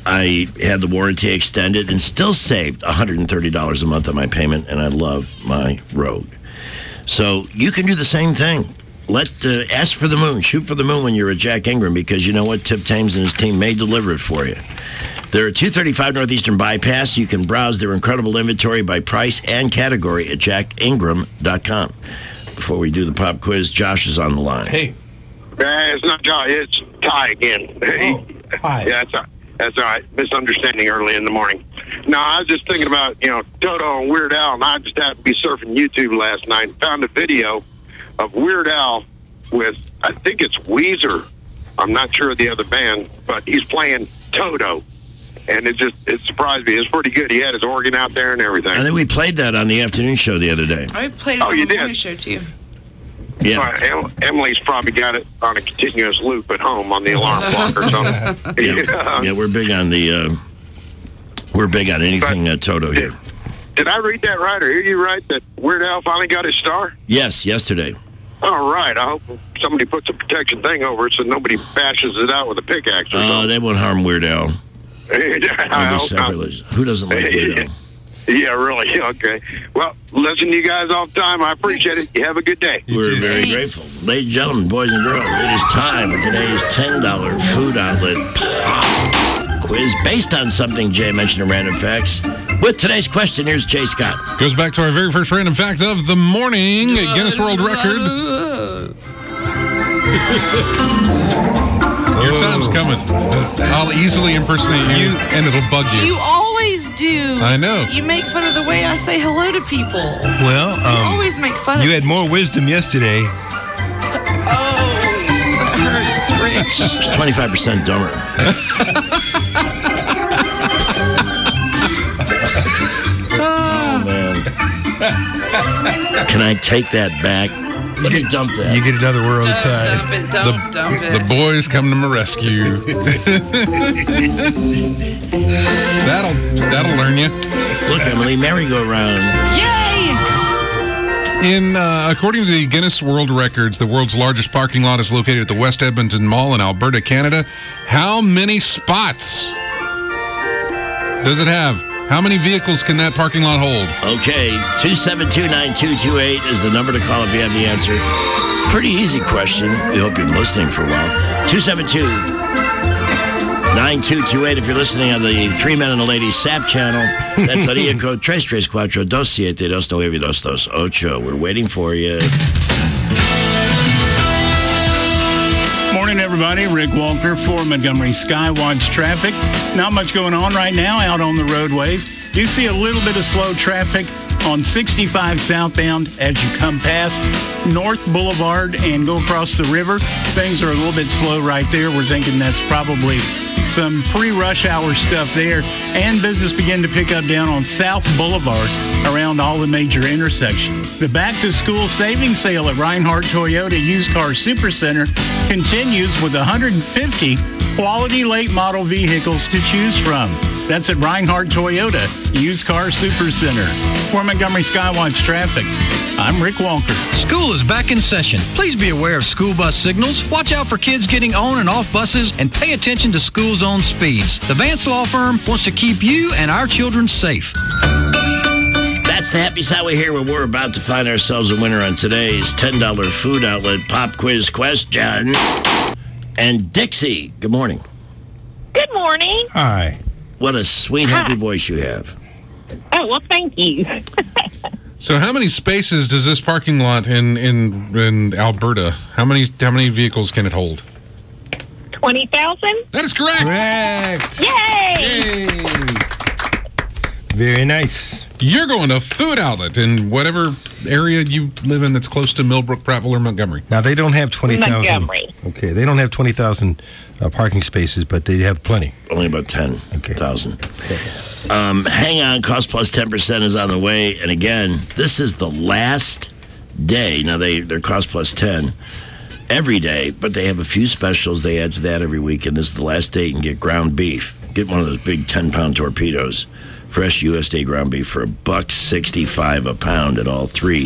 I had the warranty extended and still saved one hundred thirty dollars a month on my payment, and I love my Rogue. So you can do the same thing. Let uh, ask for the moon, shoot for the moon when you're at Jack Ingram, because you know what? Tip Thames and his team may deliver it for you. They're at two thirty-five Northeastern Bypass. You can browse their incredible inventory by price and category at jack ingram dot com. Before we do the pop quiz, Josh is on the line. Hey. Uh, it's not Josh, it's Ty again. Oh, hi. Yeah, that's all, that's all right. Misunderstanding early in the morning. No, I was just thinking about, you know, Toto and Weird Al, and I just happened to be surfing YouTube last night and found a video of Weird Al with, I think it's Weezer. I'm not sure of the other band, but he's playing Toto. And it just, it surprised me. It was pretty good. He had his organ out there and everything. I think we played that on the afternoon show the other day. I played it Oh, on you the did? morning show, too. Yeah. Uh, Em- Emily's probably got it on a continuous loop at home on the alarm clock or something. yeah, yeah, we're big on the, uh, we're big on anything uh, Toto here. Did I read that right or hear you right that Weird Al finally got his star? Yes, yesterday. All right. I hope somebody puts a protection thing over it so nobody bashes it out with a pickaxe or Oh, something. they won't harm Weird Al. I hope not. Who doesn't like Weird Al? Yeah, really. Okay. Well, listen to you guys all the time. I appreciate it. You have a good day. We're very grateful. Ladies and gentlemen, boys and girls, it is time for today's ten dollar food outlet pop quiz based on something Jay mentioned in Random Facts. With today's question, here's Jay Scott. Goes back to our very first random fact of the morning. Guinness World Record. Your time's coming. I'll easily impersonate you, and it'll bug you. You always do. I know. You make fun of the way I say hello to people. Well, You um, always make fun you of had more wisdom yesterday. Oh, that hurts, Rich. She's twenty-five percent dumber. Oh, man. Can I take that back? Let me dump that. You get another world of time. Dump it, don't dump it. The boys come to my rescue. that'll that'll learn you. Look, Emily, merry-go-round. Yay! In uh, according to the Guinness World Records, the world's largest parking lot is located at the West Edmonton Mall in Alberta, Canada. How many spots does it have? How many vehicles can that parking lot hold? Okay, two seven two, nine two two eight is the number to call if you have the answer. Pretty easy question. We hope you've been listening for a while. two seven two, nine two two eight if you're listening on the Three Men and a Lady S A P channel. That's Ariaco Tres Tres Cuatro Dos Siete Dos Nueve Dos Dos Ocho. We're waiting for you. Morning, everybody. Rick Walker for Montgomery Skywatch Traffic. Not much going on right now out on the roadways. Do see a little bit of slow traffic on sixty-five southbound as you come past North Boulevard and go across the river. Things are a little bit slow right there. We're thinking that's probably some pre-rush hour stuff there. And business begin to pick up down on South Boulevard around all the major intersections. The back-to-school savings sale at Reinhardt Toyota Used Car Supercenter continues with one hundred fifty quality late model vehicles to choose from. That's at Reinhardt Toyota Used Car Supercenter. For Montgomery Skywatch Traffic, I'm Rick Walker. School is back in session. Please be aware of school bus signals. Watch out for kids getting on and off buses and pay attention to school zone speeds. The Vance Law Firm wants to keep you and our children safe. That's the happy side we hear when we're about to find ourselves a winner on today's ten dollar food outlet pop quiz question. And Dixie, good morning. Good morning. Hi. What a sweet, happy voice you have. Oh, well, thank you. So, how many spaces does this parking lot in in in Alberta? How many how many vehicles can it hold? twenty thousand? That is correct. Correct. Yay! Very nice. You're going to food outlet in whatever area you live in that's close to Millbrook, Prattville, or Montgomery. Now, they don't have twenty thousand. Montgomery. Okay, they don't have twenty thousand uh, parking spaces, but they have plenty. Only about ten thousand. Um, hang on, cost plus ten percent is on the way. And again, this is the last day. Now, they, they're cost plus ten every day, but they have a few specials they add to that every week. And this is the last day you can get ground beef. Get one of those big ten-pound torpedoes. Fresh U S D A ground beef for a buck sixty-five a pound at all three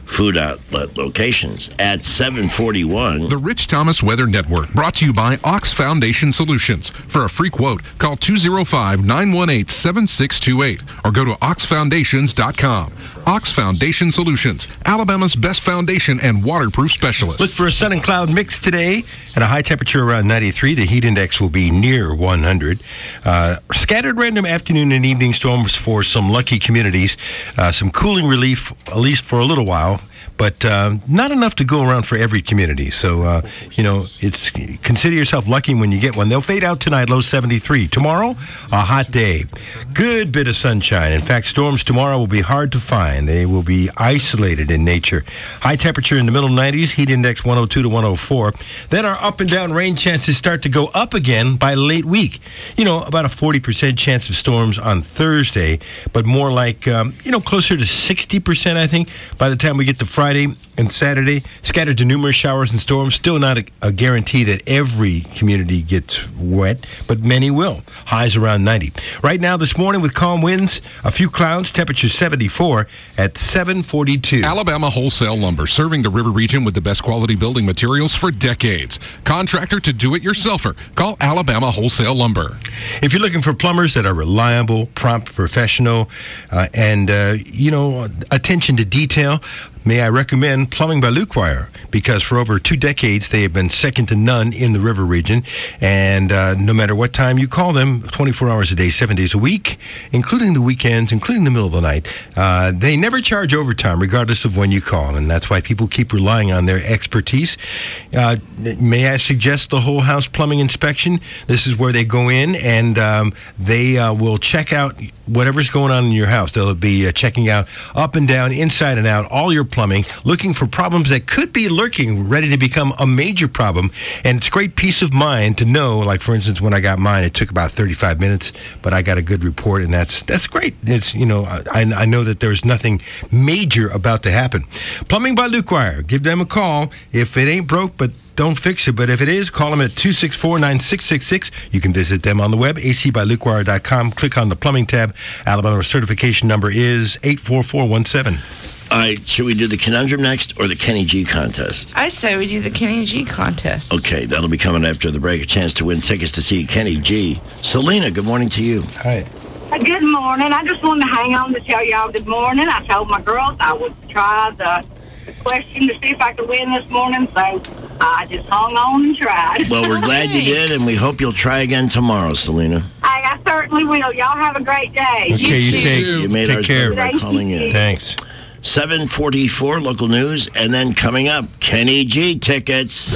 food outlet locations. At seven forty-one, The Rich Thomas Weather Network, brought to you by Ox Foundation Solutions. For a free quote, call two oh five, nine one eight, seven six two eight or go to ox foundations dot com. Ox Foundation Solutions, Alabama's best foundation and waterproof specialist. Look for a sun and cloud mix today and a high temperature around ninety-three. The heat index will be near one hundred. Uh, scattered random afternoon and evening storms for some lucky communities. Uh, some cooling relief, at least for a little while, but uh, not enough to go around for every community. So, uh, you know, it's consider yourself lucky when you get one. They'll fade out tonight, low seventy-three. Tomorrow, a hot day. Good bit of sunshine. In fact, storms tomorrow will be hard to find. They will be isolated in nature. High temperature in the middle nineties, heat index one oh two to one oh four. Then our up and down rain chances start to go up again by late week. You know, about a forty percent chance of storms on Thursday, but more like, um, you know, closer to sixty percent, I think, by the time we get to Friday and Saturday. Scattered to numerous showers and storms. Still not a, a guarantee that every community gets wet, but many will. Highs around ninety. Right now, this morning with calm winds, a few clouds, temperature seventy-four at seven forty-two. Alabama Wholesale Lumber, serving the river region with the best quality building materials for decades. Contractor to do-it-yourselfer. Call Alabama Wholesale Lumber. If you're looking for plumbers that are reliable, prompt, professional, uh, and, uh, you know, attention to detail, may I recommend Plumbing by Luke Wire, because for over two decades they have been second to none in the river region, and uh, no matter what time you call them, twenty-four hours a day, seven days a week, including the weekends, including the middle of the night, uh, they never charge overtime regardless of when you call, and that's why people keep relying on their expertise. Uh, may I suggest the whole house plumbing inspection? This is where they go in and um, they uh, will check out whatever's going on in your house. They'll be uh, checking out up and down, inside and out, all your plumbing, looking for problems that could be lurking, ready to become a major problem. And it's great peace of mind to know, like, for instance, when I got mine, it took about thirty-five minutes, but I got a good report, and that's that's great. It's, you know, I, I know that there's nothing major about to happen. Plumbing by Luke Wire. Give them a call. If it ain't broke, but don't fix it. But if it is, call them at two six four, nine six six six. You can visit them on the web, a c by luke wire dot com. Click on the plumbing tab. Alabama certification number is eight four four one seven. All right, should we do the conundrum next or the Kenny G contest? I say we do the Kenny G contest. Okay, that'll be coming after the break. A chance to win tickets to see Kenny G. Selena, good morning to you. Hi. Good morning. I just wanted to hang on to tell y'all good morning. I told my girls I would try the, the question to see if I could win this morning, so I just hung on and tried. Well, we're glad you did, and we hope you'll try again tomorrow, Selena. I, I certainly will. Y'all have a great day. Okay, you, you take, you made take ours care. by calling in. Thanks. seven forty-four local news, and then coming up, Kenny G tickets.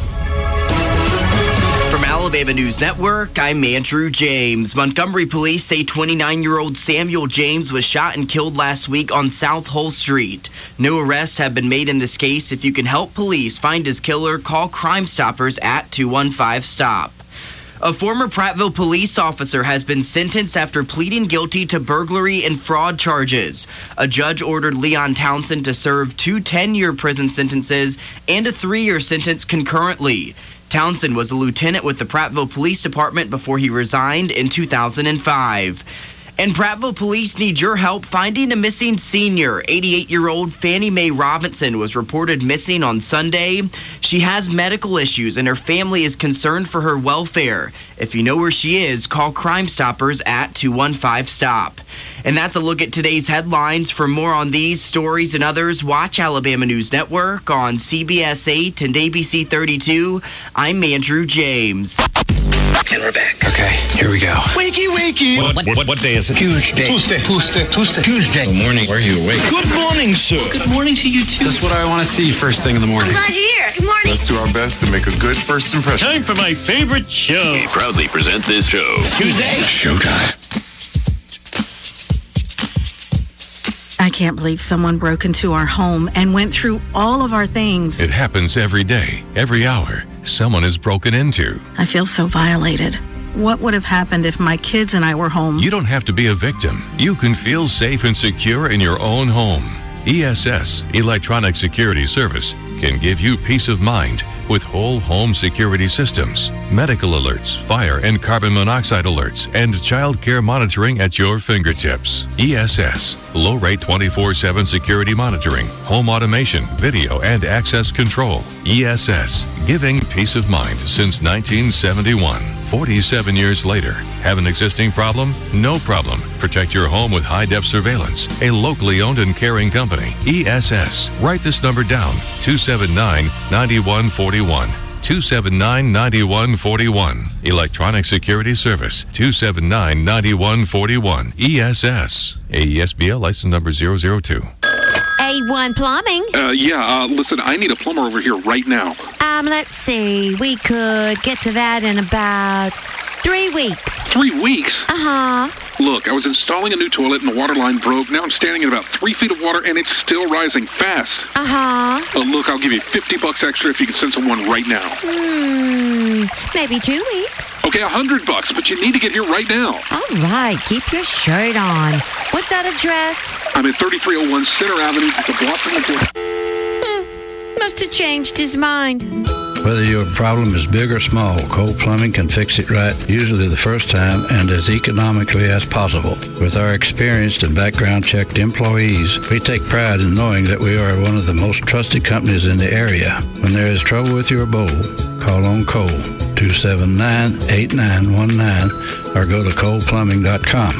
From Alabama News Network, I'm Andrew James. Montgomery police say twenty-nine-year-old Samuel James was shot and killed last week on South Hull Street. No arrests have been made in this case. If you can help police find his killer, call Crime Stoppers at two one five stop. A former Prattville police officer has been sentenced after pleading guilty to burglary and fraud charges. A judge ordered Leon Townsend to serve two ten-year prison sentences and a three-year sentence concurrently. Townsend was a lieutenant with the Prattville Police Department before he resigned in two thousand five. And Prattville police need your help finding a missing senior. eighty-eight-year-old Fannie Mae Robinson was reported missing on Sunday. She has medical issues and her family is concerned for her welfare. If you know where she is, call Crime Stoppers at two one five stop. And that's a look at today's headlines. For more on these stories and others, watch Alabama News Network on C B S eight and A B C thirty-two. I'm Andrew James. And we're back. Okay, here we go. Wakey, wakey. What, what, what, what day is it? Tuesday. Tuesday. Tuesday. Tuesday. Tuesday. Good morning. Where are you awake? Good morning, sir. Good morning to you, too. That's what I want to see first thing in the morning. I'm glad you're here. Good morning. Let's do our best to make a good first impression. Time for my favorite show. We proudly present this show. Tuesday. Showtime. I can't believe someone broke into our home and went through all of our things. It happens every day, every hour. Someone is broken into. I feel so violated. What would have happened if my kids and I were home? You don't have to be a victim. You can feel safe and secure in your own home. E S S, Electronic Security Service, can give you peace of mind with whole home security systems, medical alerts, fire and carbon monoxide alerts, and child care monitoring at your fingertips. E S S, low-rate twenty-four seven security monitoring, home automation, video, and access control. E S S, giving peace of mind since nineteen seventy-one. forty-seven years later. Have an existing problem? No problem. Protect your home with high-def surveillance. A locally owned and caring company. E S S. Write this number down. two seven nine, nine one four one. two seven nine, nine one four one. Electronic Security Service. two seven nine, nine one four one. E S S. A E S B L license number zero zero two. A one Plumbing. Uh, yeah, uh, listen, I need a plumber over here right now. Um, let's see. We could get to that in about three weeks. Three weeks? Uh-huh. Look, I was installing a new toilet and the water line broke. Now I'm standing in about three feet of water and it's still rising fast. Uh-huh. Uh, look, I'll give you fifty bucks extra if you can send someone right now. Hmm, maybe two weeks. Okay, a hundred bucks, but you need to get here right now. All right, keep your shirt on. What's that address? I'm at thirty-three oh one Center Avenue. It's a block from the door. Hmm, must have changed his mind. Whether your problem is big or small, Cole Plumbing can fix it right, usually the first time and as economically as possible. With our experienced and background-checked employees, we take pride in knowing that we are one of the most trusted companies in the area. When there is trouble with your bowl, call on Cole, two seven nine, eight nine one nine, or go to cole plumbing dot com.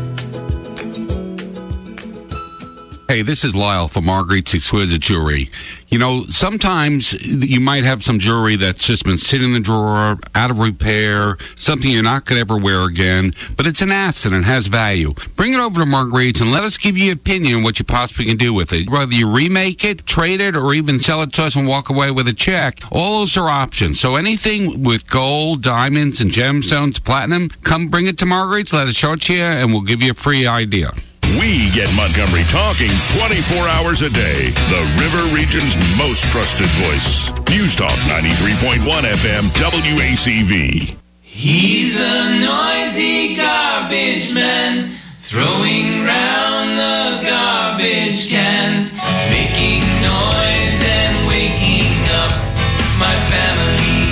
Hey, this is Lyle from Marguerite's Exquisite Jewelry. You know, sometimes you might have some jewelry that's just been sitting in the drawer, out of repair, something you're not going to ever wear again, but it's an asset and has value. Bring it over to Marguerite's and let us give you an opinion on what you possibly can do with it. Whether you remake it, trade it, or even sell it to us and walk away with a check, all those are options. So anything with gold, diamonds, and gemstones, platinum, come bring it to Marguerite's, let us show it to you, and we'll give you a free idea. We get Montgomery talking twenty-four hours a day. The River Region's most trusted voice. News Talk ninety-three point one F M W A C V. He's a noisy garbage man, throwing round the garbage cans, making noise and waking up my family.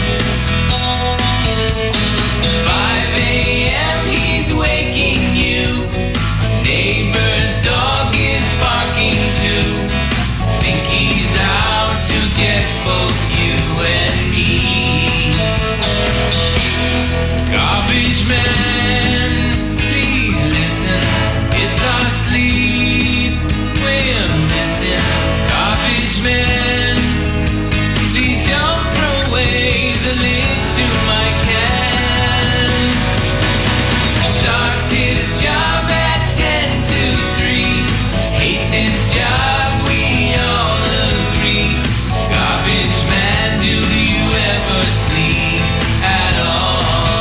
five a.m. he's waking you. Neighbor's dog is barking too. Think he's out to get both you and me. Garbage man, please listen. It's our sleep we're missing. Garbage man, please don't throw away the lid to my can. Starts his job at ten to three. Hates his job, we all agree. Garbage man, do you ever sleep at all?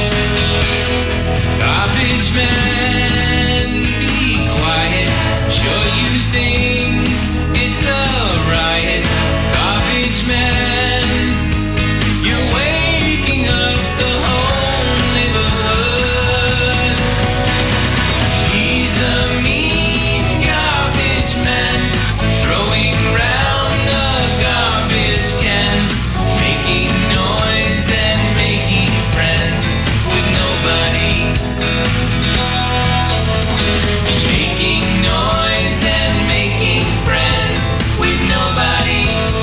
Garbage man, be quiet. Sure you think it's a riot. Garbage man, you're waking up the whole neighborhood. He's a mean garbage man, throwing round the garbage cans, making noise and making friends with nobody. Making noise and making friends with nobody.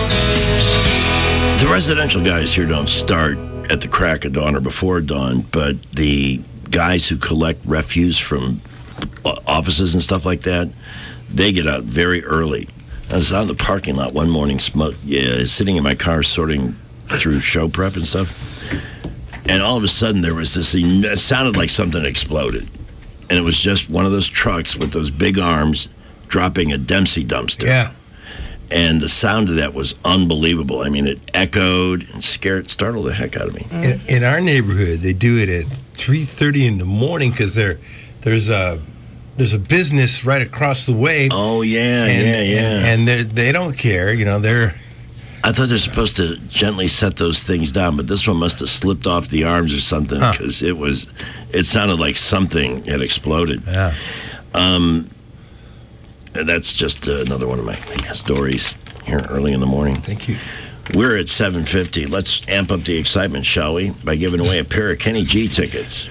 The residential guys here don't start at the crack of dawn or before dawn, but the guys who collect refuse from offices and stuff like that, they get out very early. I was out in the parking lot one morning, smoke, yeah, sitting in my car sorting through show prep and stuff, and all of a sudden there was this, it sounded like something exploded, and it was just one of those trucks with those big arms dropping a Dempsey dumpster. Yeah. And the sound of that was unbelievable. I mean, it echoed and scared, startled the heck out of me. In, in our neighborhood, they do it at three thirty in the morning because there, there's a there's a business right across the way. Oh yeah, and, yeah, yeah. And, and they don't care, you know. They're. I thought they're supposed to gently set those things down, but this one must have slipped off the arms or something because huh. it was. It sounded like something had exploded. Yeah. Um. And that's just uh, another one of my stories here early in the morning. Thank you. We're at seven fifty. Let's amp up the excitement, shall we? By giving away a pair of Kenny G tickets.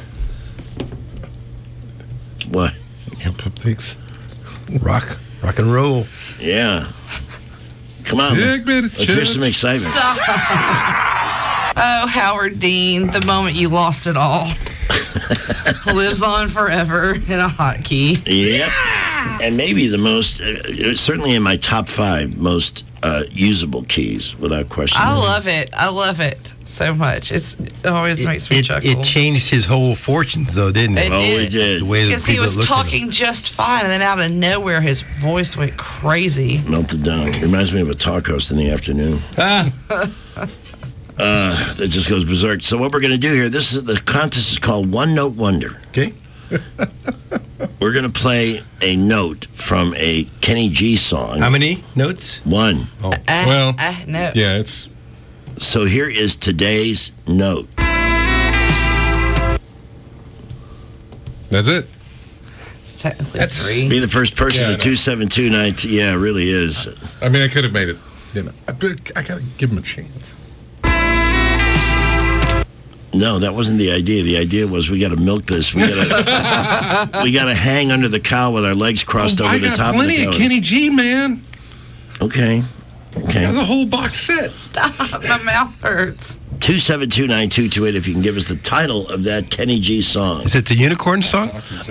What? Amp up things. Rock. Rock and roll. Yeah. Come on. Take me to Let's hear church. some excitement. Stop. Oh, Howard Dean, the moment you lost it all. Lives on forever in a hotkey. Yep. And maybe the most, uh, certainly in my top five most uh, usable keys, without question. I love it. I love it so much. It's, it always makes me It, chuckle. it changed his whole fortunes, though, didn't it? It Oh, did. it did. The way that Because he people was looked at him. talking just fine, and then out of nowhere, his voice went crazy. Melted down. Reminds me of a talk host in the afternoon. Ah. Uh, that just goes berserk. So what we're going to do here, this is the contest is called One Note Wonder. Okay. We're going to play a note from a Kenny G song. How many notes? One. Oh. Uh, Well, uh, no. yeah, it's So here is today's note. that's it. It's technically That's- three. Be the first person Yeah, I to know. two seven two nine. Yeah, it really is. I mean, I could have made it. You know, I, I gotta give him a chance. No, that wasn't the idea. The idea was we got to milk this. We got to we got to hang under the cow with our legs crossed Oh, over I the got top plenty of of the cow. Kenny G, man. Okay. Okay. Got a whole box set. Stop. My mouth hurts. two seven two nine two two eight if you can give us the title of that Kenny G song. Is it the Unicorn song?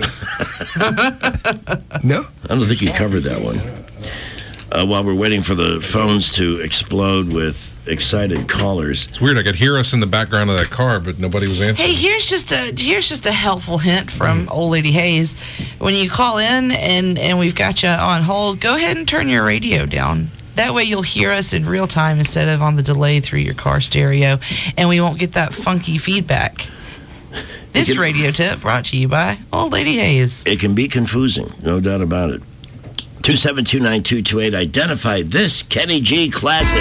No? I don't think you covered that one. Uh, while we're waiting for the phones to explode with excited callers. It's weird. I could hear us in the background of that car, but nobody was answering. Hey, here's just a here's just a helpful hint from old lady Hayes. When you call in and and we've got you on hold, go ahead and turn your radio down. That way you'll hear us in real time instead of on the delay through your car stereo, and we won't get that funky feedback. This can- radio tip brought to you by old lady Hayes. It can be confusing, no doubt about it. two seven two nine two two eight. Identify this Kenny G classic.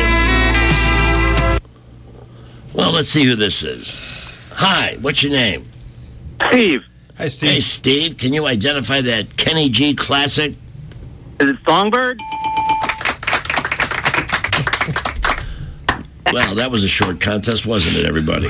Well, let's see who this is. Hi, what's your name? Steve. Hi, Steve. Hey, Steve, can you identify that Kenny G classic? Is it Songbird? Well, that was a short contest, wasn't it, everybody?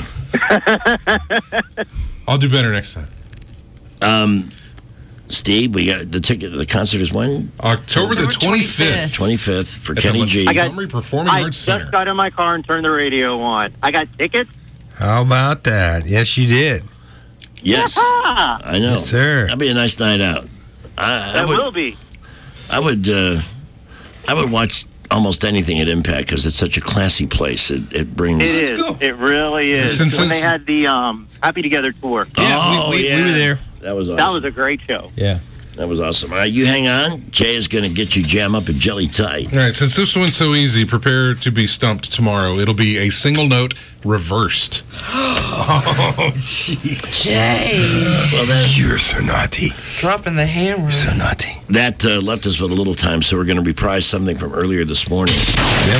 I'll do better next time. Um, Steve, we got the ticket to the concert is when? October the twenty-fifth. twenty-fifth for At the Kenny G. I got- Montgomery Performing I Arts just Center. got in my car and turned the radio on. I got tickets. How about that? Yes, you did. Yes, Ah, I know. Yes, sir. That'd be a nice night out. I, I that would, will be. I would, uh, I would watch almost anything at Impact because it's such a classy place. It, it brings. It is. It really is. Since- when they since- had the um, Happy Together tour. Yeah, Oh, we, we, yeah. we were there. That was awesome. That was a great show. Yeah. That was awesome. All right, you hang on. Jay is going to get you jam up a jelly tight. All right, since this one's so easy, prepare to be stumped tomorrow. It'll be a single note reversed. Oh, jeez. Jay, Well, that, You're so naughty. dropping the hammer. So naughty. that uh, left us with a little time, so we're going to reprise something from earlier this morning. Yep.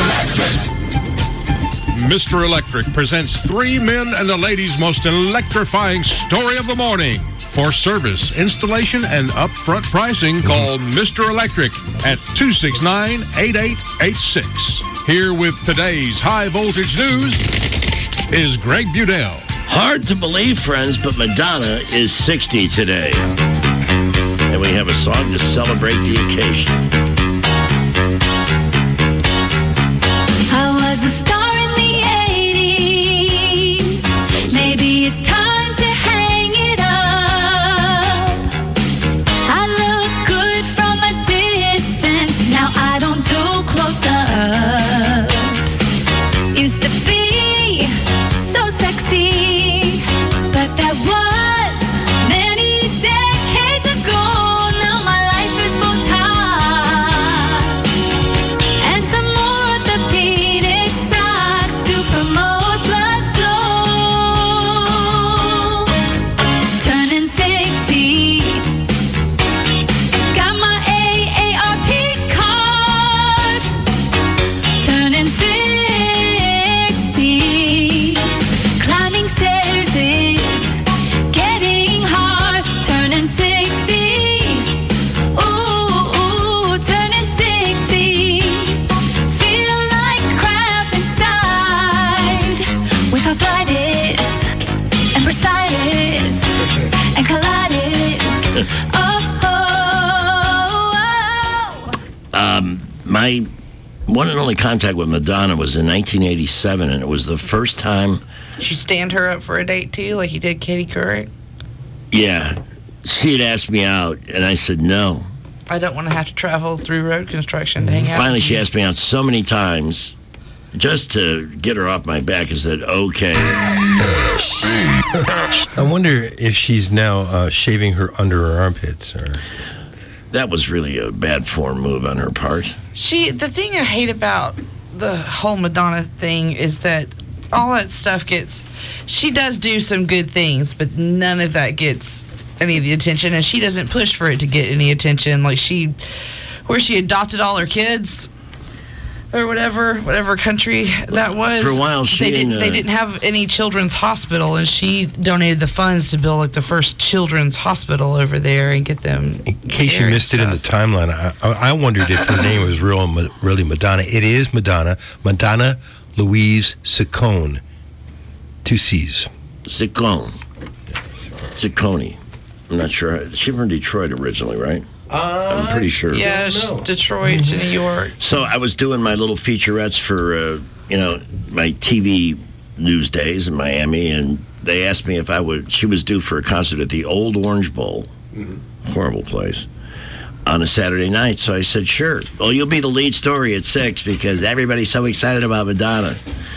Mister Electric presents three men and a lady's most electrifying story of the morning. For service, installation, and upfront pricing, call Mister Electric at two six nine, eight eight eight six. Here with today's high voltage news is Greg Budell. Hard to believe, friends, but Madonna is sixty today. And we have a song to celebrate the occasion. I was a star in the eighties. Maybe it's time to hang it up. I look good from a distance. Now I don't do close-ups. Used to be so sexy, but that was many decades ago. Now my life is full time. my one and only contact with Madonna was in nineteen eighty-seven, and it was the first time. Did you stand her up for a date, too, like you did Katie Couric? Yeah. She had asked me out, and I said no. I don't want to have to travel through road construction to hang out. Finally, she asked me out so many times just to get her off my back. I said, okay. I wonder if she's now uh, shaving her under her armpits. Or that was really a bad form move on her part. She, the thing I hate about the whole Madonna thing is that all that stuff gets, she does do some good things, but none of that gets any of the attention, and she doesn't push for it to get any attention. Like she, where she adopted all her kids, or whatever, whatever country that was. For a while, she they didn't. and, uh, they didn't have any children's hospital, and she donated the funds to build like the first children's hospital over there and get them. In case you missed it in the timeline, I, I I wondered if her name was real, really Madonna. It is Madonna. Madonna Louise Ciccone. Two C's. Ciccone. Ciccone. I'm not sure. She's from Detroit originally, right? Uh, I'm pretty sure. Yeah, Detroit to New York. So I was doing my little featurettes for, uh, you know, my T V news days in Miami, and they asked me if I would. She was due for a concert at the Old Orange Bowl. Mm-hmm. Horrible place. On a Saturday night, so I said, sure. Well, you'll be the lead story at six because everybody's so excited about Madonna.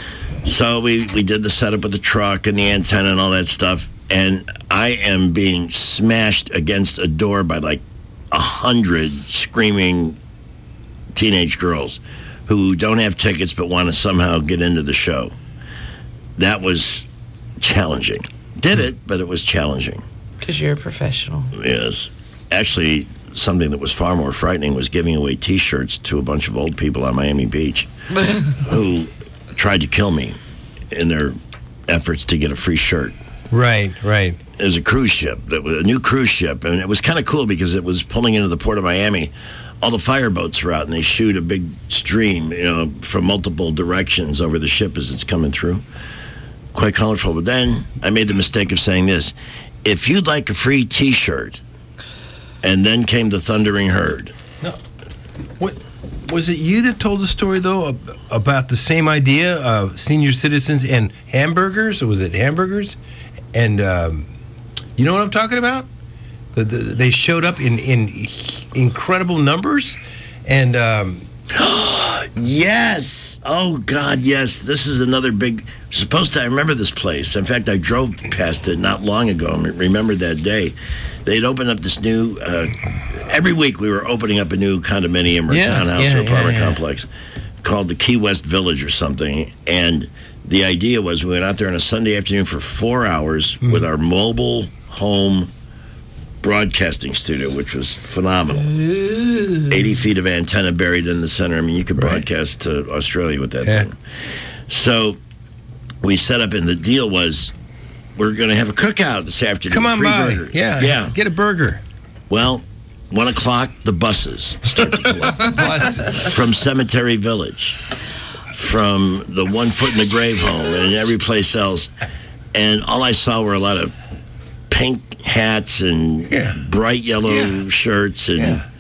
So we, we did the setup with the truck and the antenna and all that stuff, and I am being smashed against a door by like a hundred screaming teenage girls who don't have tickets but want to somehow get into the show. That was challenging. Did it, but it was challenging. Because you're a professional. Yes. Actually, something that was far more frightening was giving away T-shirts to a bunch of old people on Miami Beach who tried to kill me in their efforts to get a free shirt. Right, right. It was a cruise ship, that was a new cruise ship, and it was kind of cool because it was pulling into the port of Miami. All the fireboats are out, and they shoot a big stream, you know, from multiple directions over the ship as it's coming through. Quite colorful. But then I made the mistake of saying this: if you'd like a free T-shirt, and then came the thundering herd. No, what was it? You that told the story though ab- about the same idea of senior citizens and hamburgers, or was it hamburgers? And um, you know what I'm talking about? The, the, they showed up in, in incredible numbers, and um, yes, oh God, yes. This is another big. Supposed to, I remember this place. In fact, I drove past it not long ago. I remember that day. They'd opened up this new. Uh, every week we were opening up a new condominium or Yeah, townhouse yeah, or apartment yeah, yeah. complex called the Key West Village or something, and the idea was we went out there on a Sunday afternoon for four hours with our mobile home broadcasting studio, which was phenomenal. Ooh. eighty feet of antenna buried in the center. I mean, you could broadcast to Australia with that Yeah. thing. So we set up, and the deal was we're going to have a cookout this afternoon. come on free by, burgers. yeah, Yeah. get a burger. Well, one o'clock, the buses start to pull up. Buses. From Cemetery Village, from the One Foot in the Grave home, and every place else. And all I saw were a lot of pink hats and Yeah. bright yellow Yeah. shirts and Yeah.